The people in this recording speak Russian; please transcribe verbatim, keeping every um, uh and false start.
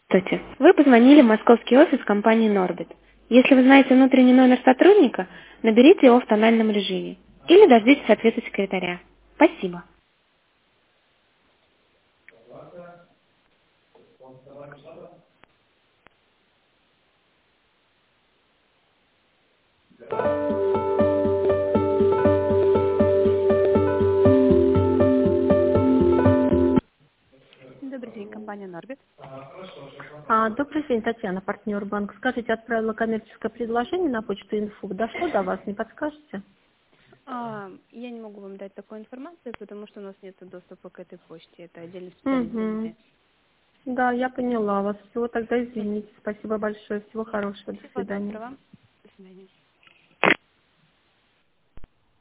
Здравствуйте. Вы позвонили в московский офис компании Norbit. Если вы знаете внутренний номер сотрудника, наберите его в тональном режиме или дождитесь ответа секретаря. Спасибо. Добрый день, компания Norbit. А, добрый день, Татьяна, партнер банка. Скажите, отправила коммерческое предложение на почту инфо. Дошло до вас, не подскажете? А, я не могу вам дать такой информации, потому что у нас нет доступа к этой почте. Это отдельно Угу. специализированные. Да, я поняла вас. Всего тогда извините. Спасибо большое. Всего хорошего. До Всего свидания. доброго. До свидания.